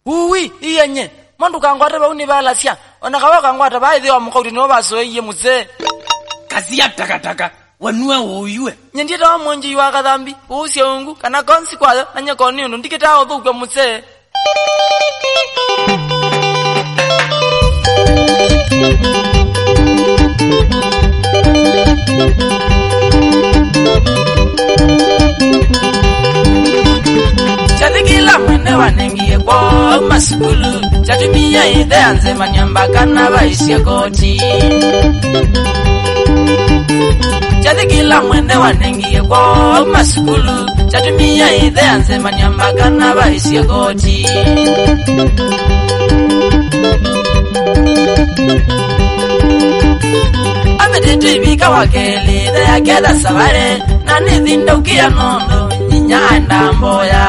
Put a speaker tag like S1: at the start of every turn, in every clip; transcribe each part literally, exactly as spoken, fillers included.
S1: Uwi iyenye mondu kangwata ba unibalasya onakawa kangwata ba idhi wa mukauti no basoye muze
S2: kazi ya takataka wanua uyue
S1: nyendita wa monji wa kadhambi usi ungu kana konsi kwayo nanye koni undu ndikita odhukwe muze Chatikila mwene wanengie kwa masikulu chatumia ide anze manyambaka na baisye koti Chatikila mwene wanengie kwa masikulu chatumia ide anze manyambaka na baisye koti Ameditu ibika wakeli de ya keda sabare na nithindo kia nondo nyanda mboya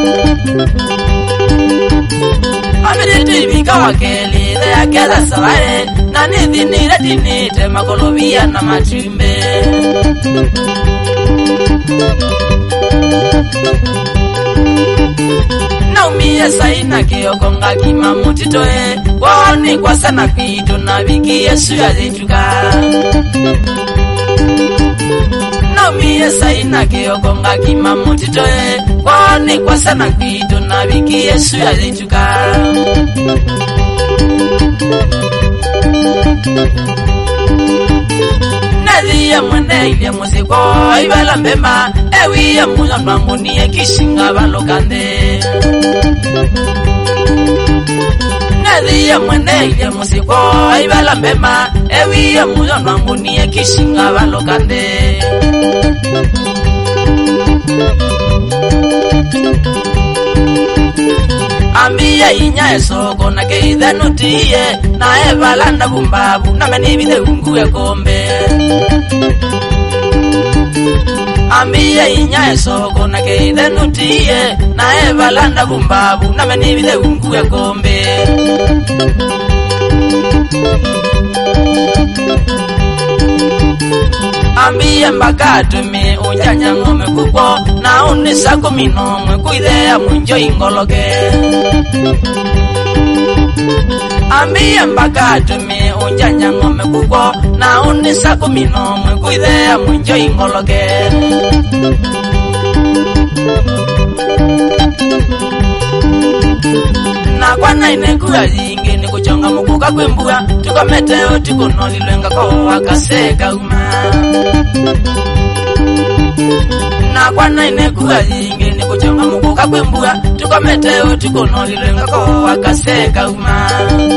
S1: Ameditu ibika wakeli de ya keda sabare na nithinire dinite makolobia na matumbe Naumia saina kiyokonga kima mutitoe Wani kwa sana kitu na wiki yesu ya zituka Naumia saina kiyokonga kima mutitoe Wani kwa sana kitu na wiki yesu ya zituka Nadhiya mwene ile muziko ibala mbema Ewiye muna manguniye kishinga balokande Nadhiya mwene ile muziko ibala mbema Ewiye muna manguniye kishinga balokande Ambiya inya esoko na keithe nutiye Na evalanda bumbabu na menibide unguwe kombe Ambiya inya esoko na keithe nutiye Na evalanda bumbabu na menibide unguwe kombe Ambiya mbakatumi unjanya ngome kuko Na unisa kuminomwe kuidhea mwinjo ingoloke Ambiya mbakatumi unjanya ngome kuko Na unisa kuminomwe kuidhea mwinjo ingoloke Na kwa naine kuya zingi ni kuchonga mukuka kwembua Tukameteo tikunoli lwenga kwa wakaseka uma Na kwa naine kuya zingi ni kuchonga mukuka kwembua Tukameteo tikunoli lwenga kwa wakaseka uma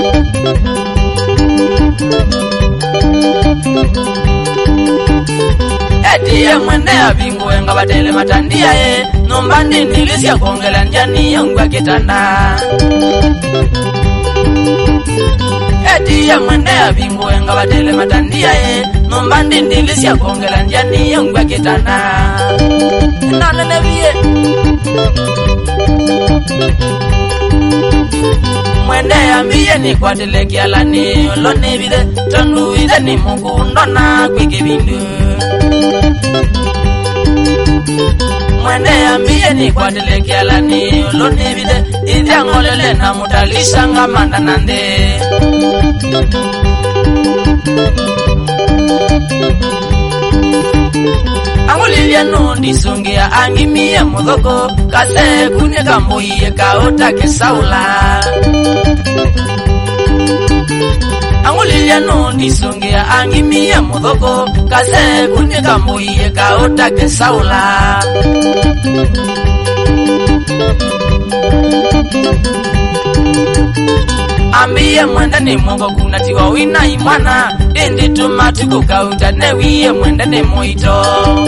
S1: Etiye mwende ya bingu enga batele matandia ye Numbandi nilisya kongela njani yungwa kitanda Etiye mwende ya bingu enga batele matandia ye Numbandi nilisya kongela njani yungwa kitanda Nana nebiye Mwende ya mbiye ni kwa teleki alani Olone bide tondu ide ni mungu ndona kweke bindu Mwende ya mbiye ni kwa teleki alani Olone bide ide angolele na mutalisha nga manda nande Angulilia nundi sungia angimia mudhoko Kase kunye kambuye kaota kesaula Angulilia nundi sungia angimia mudhoko Kase kunye kambuye kaota kesaula Ambiye mwenda ni mungo kuna tiwa wina imwana Indi tumatuku kauta newiye mwenda ni muito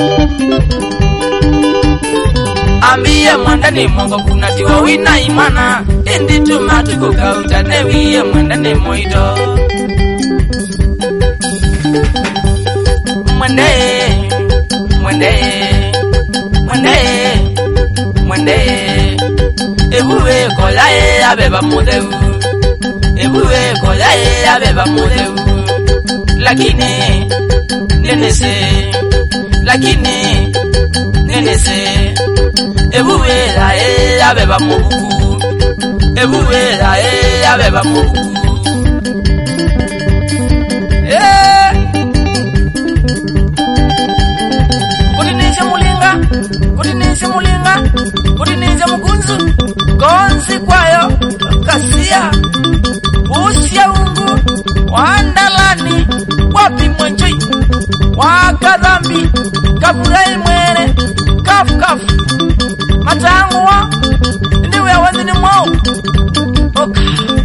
S1: Ambiye mwenda ni mungo kuna tiwa wina imwana Indi tumatuku kauta newiye mwenda ni muito Mwende, mwende, mwende, mwende Ebuwe kolae abeba mudevu Ebuwe kolae abeba mudevu Lakini nenese Lakini nenese Ebuwe lae abeba mubuku ebuwe ae abeba mu eh kutinisha mulinga kutinisha mulinga kutinisha mukunzu konzi kwayo kasia usia ungu wandalani wapi mwenjoi wakadhambi kafurai mwere kafu kafu matangu wa ndiwe wazini mwao oka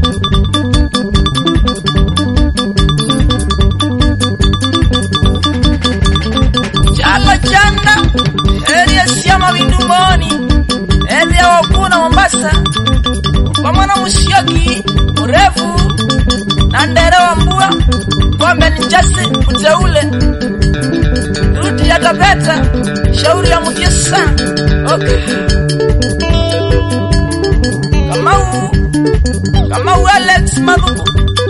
S1: chala chanda eria siama windungoni eria wakuna Mombasa pamwana mushiaki urefu na ndere wa mbua kombe ni njasi kuteule rudi ya Tabeta shauri ya Mutiesa okay. Kamau Kamau Alex Maduku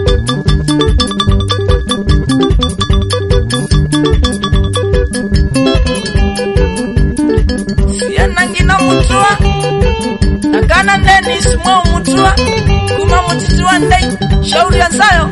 S1: Siena ngina mutua Nakana Dennis Mo mutua Kuma mutisiwa ndai shauri ya Zayo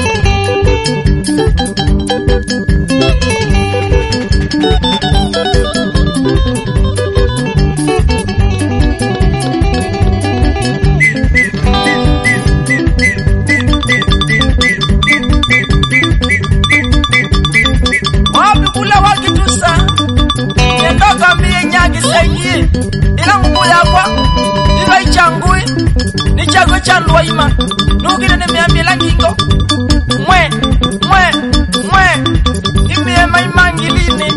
S1: Wabikula wakitusa Nendoka miye nyagi sayi Ila ngubu yakwa Iwa ichangui Nichagwe chanduwa ima Nukile ni miambila ngingo Mwe Mwe Mwe Imiye maimangilini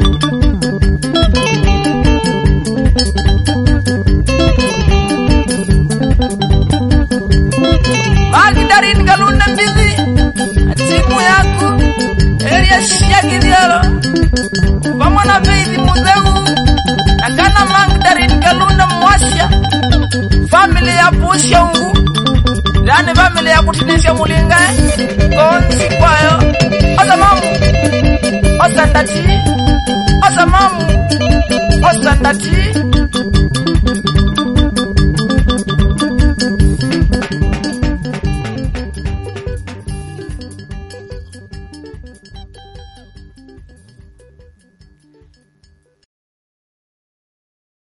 S1: Magdarin galuna mbizi Atimu yaku Eria shiaki dialo Pamwana beidi muzeu Nakana Magdarin galuna mwasya Family ya pusya ungu Lani family ya kutinisya mulinga Konsi kwayo Osa mamu Osa ndati Osa mamu Osa ndati